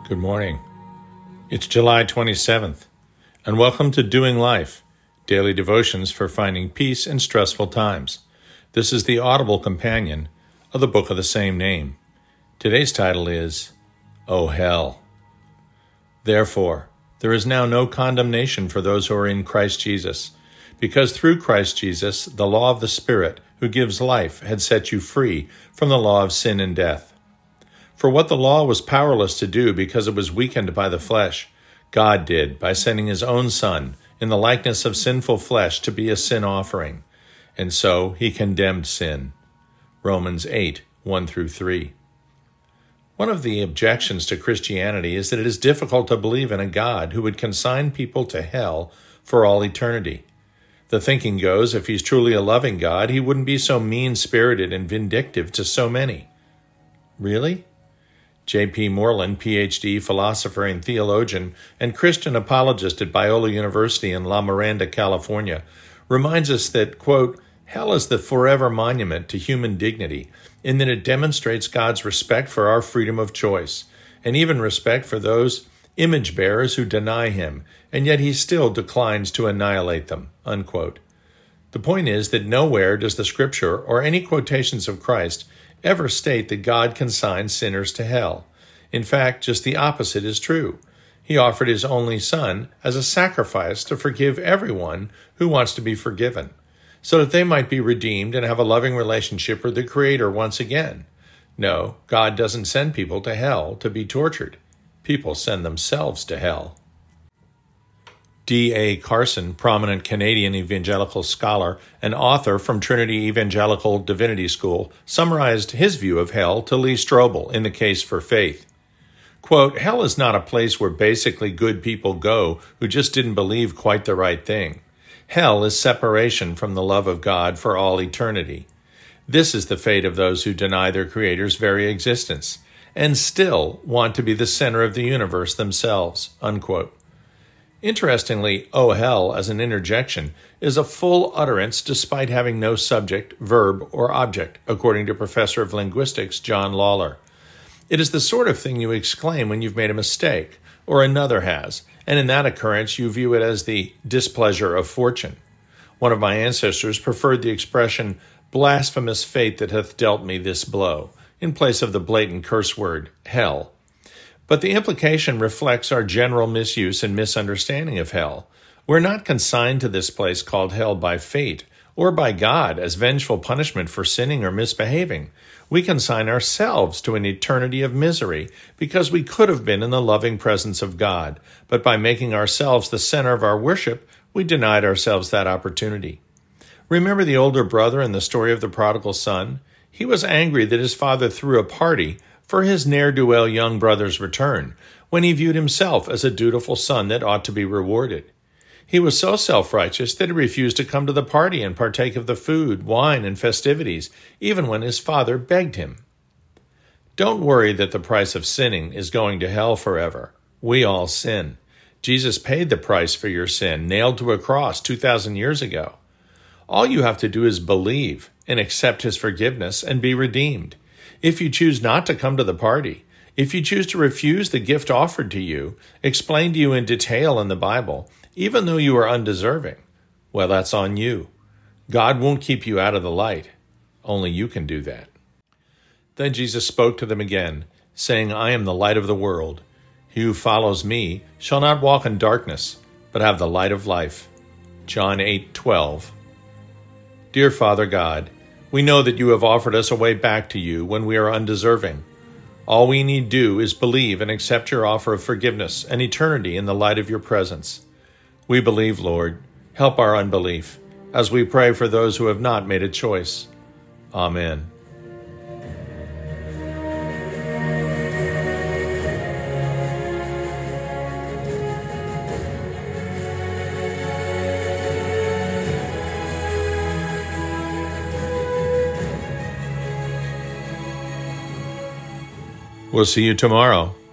Good morning. It's July 27th, and welcome to Doing Life, daily devotions for finding peace in stressful times. This is the audible companion of the book of the same name. Today's title is, O Hell. Therefore, there is now no condemnation for those who are in Christ Jesus, because through Christ Jesus, the law of the Spirit, who gives life, had set you free from the law of sin and death. For what the law was powerless to do because it was weakened by the flesh, God did by sending his own Son in the likeness of sinful flesh to be a sin offering. And so he condemned sin. Romans 8, 1-3. One of the objections to Christianity is that it is difficult to believe in a God who would consign people to hell for all eternity. The thinking goes, if he's truly a loving God, he wouldn't be so mean-spirited and vindictive to so many. Really? J.P. Moreland, Ph.D., philosopher and theologian, and Christian apologist at Biola University in La Miranda, California, reminds us that, quote, hell is the forever monument to human dignity in that it demonstrates God's respect for our freedom of choice, and even respect for those image bearers who deny him, and yet he still declines to annihilate them, unquote. The point is that nowhere does the Scripture or any quotations of Christ ever state that God consigns sinners to hell. In fact, just the opposite is true. He offered his only Son as a sacrifice to forgive everyone who wants to be forgiven, so that they might be redeemed and have a loving relationship with the Creator once again. No, God doesn't send people to hell to be tortured. People send themselves to hell. D.A. Carson, prominent Canadian evangelical scholar and author from Trinity Evangelical Divinity School, summarized his view of hell to Lee Strobel in The Case for Faith. Quote, hell is not a place where basically good people go who just didn't believe quite the right thing. Hell is separation from the love of God for all eternity. This is the fate of those who deny their Creator's very existence and still want to be the center of the universe themselves, unquote. Interestingly, O hell as an interjection is a full utterance despite having no subject, verb, or object, according to Professor of Linguistics John Lawler. It is the sort of thing you exclaim when you've made a mistake, or another has, and in that occurrence you view it as the displeasure of fortune. One of my ancestors preferred the expression, blasphemous fate that hath dealt me this blow, in place of the blatant curse word, hell. But the implication reflects our general misuse and misunderstanding of hell. We're not consigned to this place called hell by fate or by God as vengeful punishment for sinning or misbehaving. We consign ourselves to an eternity of misery because we could have been in the loving presence of God, but by making ourselves the center of our worship, we denied ourselves that opportunity. Remember the older brother in the story of the prodigal son? He was angry that his father threw a party for his ne'er-do-well young brother's return, when he viewed himself as a dutiful son that ought to be rewarded. He was so self-righteous that he refused to come to the party and partake of the food, wine, and festivities, even when his father begged him. Don't worry that the price of sinning is going to hell forever. We all sin. Jesus paid the price for your sin, nailed to a cross 2,000 years ago. All you have to do is believe and accept his forgiveness and be redeemed. If you choose not to come to the party, if you choose to refuse the gift offered to you, explained to you in detail in the Bible, even though you are undeserving, well, that's on you. God won't keep you out of the light. Only you can do that. Then Jesus spoke to them again, saying, I am the light of the world. He who follows me shall not walk in darkness, but have the light of life. John 8:12. Dear Father God, we know that you have offered us a way back to you when we are undeserving. All we need do is believe and accept your offer of forgiveness and eternity in the light of your presence. We believe, Lord. Help our unbelief as we pray for those who have not made a choice. Amen. We'll see you tomorrow.